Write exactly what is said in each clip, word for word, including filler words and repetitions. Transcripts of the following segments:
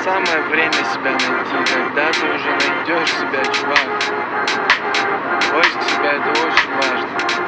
самое время себя найти. Когда ты уже найдешь себя, чувак. Поиск себя — это очень важно.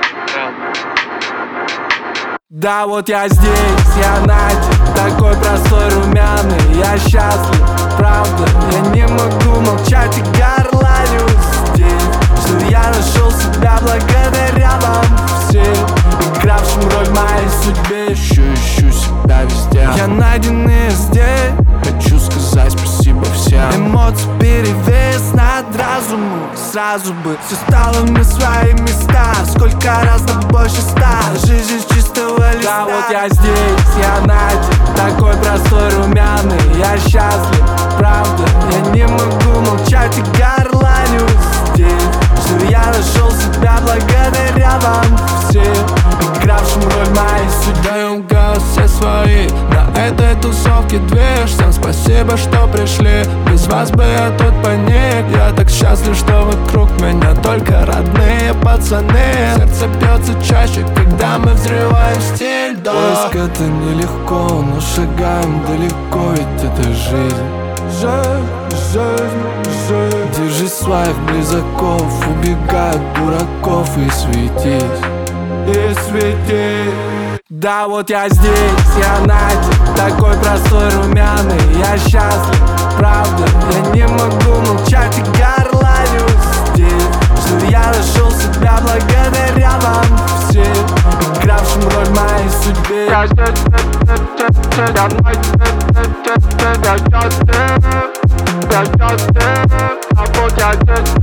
Правда. Да, вот я здесь, я Надя, такой простой, румяный. Я счастлив, правда, я не могу молчать и горланю здесь, что я нашел себя благодаря вам всем, игравшим роль в моей судьбе. Еще ищу себя везде. Я найден и здесь, хочу сказать спасибо всем. Эмоции перевес над разумом, сразу бы все стало на свои места. Сколько раз, но больше ста. Жизнь из чистого листа. Да, вот я здесь, я Надя, такой простой, румяный. Я счастлив, правда, я не могу молчать и горланю здесь, что я нашел себя благодаря вам всем, игравшим роль в моей судьбе. Даем газ все свои на этой тусовке движ. Всем спасибо, что пришли, без вас бы я тут паник. Я так счастлив, что вокруг меня только родные пацаны. Сердце бьется чаще, когда мы взрываем стиль, да. Поиск — это нелегко, но шагаем далеко, ведь это жизнь. Жизнь, жизнь, жизнь. Держи своих близков, убегай от дураков и светись, и светись. Да, вот я здесь, я Надя, такой простой, румяный. Я счастлив, правда, я не могу молчать и горланю здесь, что я нашел себя благодаря вам всем, игравшим роль в моей судьбе. Я здесь, я Надя, я счастлив, я счастлив. А вот я здесь,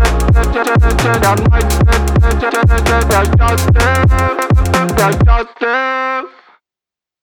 я Надя, я счастлив, я счастлив.